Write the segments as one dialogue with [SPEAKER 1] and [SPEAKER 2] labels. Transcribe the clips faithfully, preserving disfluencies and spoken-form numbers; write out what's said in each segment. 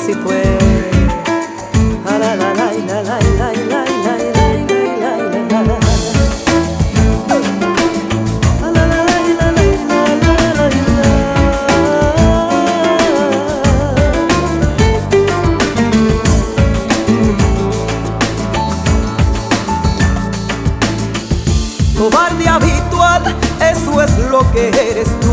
[SPEAKER 1] así fue. Ah, la, la, la, la, la, la, la, la, la, la, la, la. Ah, la, la, la, la, la, la, la, la. Cobarde habitual, eso es lo que eres tú.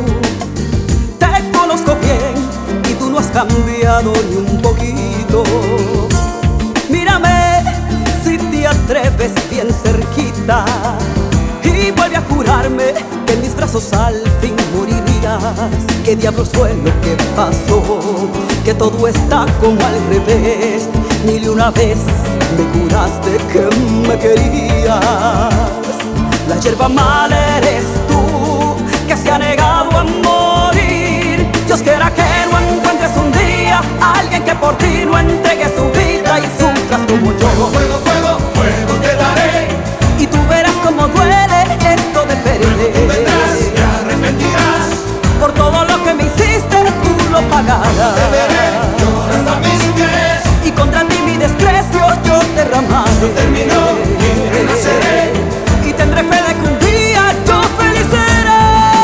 [SPEAKER 1] Te conozco bien y tú no has cambiado ni un poquito. Mírame si te atreves bien cerquita y vuelve a jurarme que en mis brazos al fin morirías. ¿Qué diablos fue lo que pasó? Que todo está como al revés. Mil y una vez me juraste que me querías. La hierba mala eres tú, que se ha negado a morir. Dios quiera que no encuentres un día a alguien que por ti no entregue su vida y sufras como yo.
[SPEAKER 2] Fuego, fuego, fuego, fuego te daré.
[SPEAKER 1] Y tú verás cómo duele esto de perder.
[SPEAKER 2] Tú vendrás, te arrepentirás.
[SPEAKER 1] Por todo lo que me hiciste, tú lo pagarás.
[SPEAKER 2] Te veré llorando a mis pies.
[SPEAKER 1] Y contra ti mi desprecio yo derramaré.
[SPEAKER 2] Esto terminó y renaceré.
[SPEAKER 1] Y tendré fe de que un día yo feliz seré.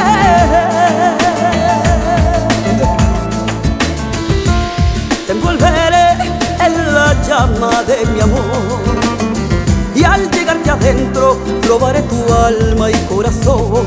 [SPEAKER 1] Te envolveré en la llama de mi amor, y al llegarte adentro probaré tu alma y corazón.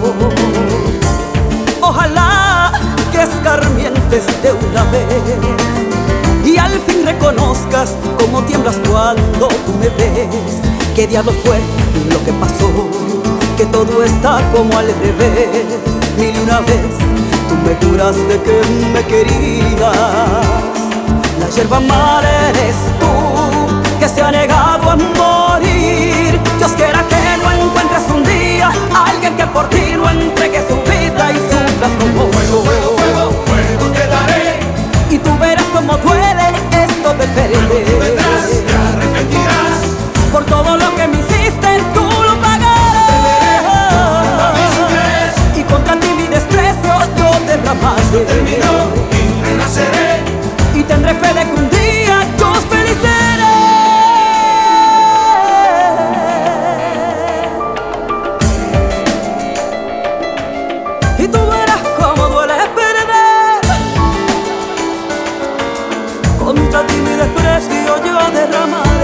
[SPEAKER 1] Ojalá que escarmientes de una vez y al fin reconozcas cómo tiemblas cuando tú me ves. ¿Qué diablos fue lo que pasó? Que todo está como al revés. Mil y una vez tú me juraste que me querías. La hierba mala eres tú, que se ha negado a morir. Dios quiera que no encuentres un día a alguien que por ti no entregue su vida y sufras como
[SPEAKER 2] Fuego, fuego, fuego, fuego te daré.
[SPEAKER 1] y tú verás cómo duele esto de perder.
[SPEAKER 2] Tú vendrás, te arrepentirás.
[SPEAKER 1] Por todo lo que me hiciste, tú lo
[SPEAKER 2] Te veré llorando a mis
[SPEAKER 1] pagarás.
[SPEAKER 2] pies.
[SPEAKER 1] Y contra ti mi desprecio yo derramaré.
[SPEAKER 2] Terminó y renaceré.
[SPEAKER 1] Y tendré fe de que un día yo feliz seré. Y tú verás cómo duele perder. Contra ti mi desprecio yo derramaré.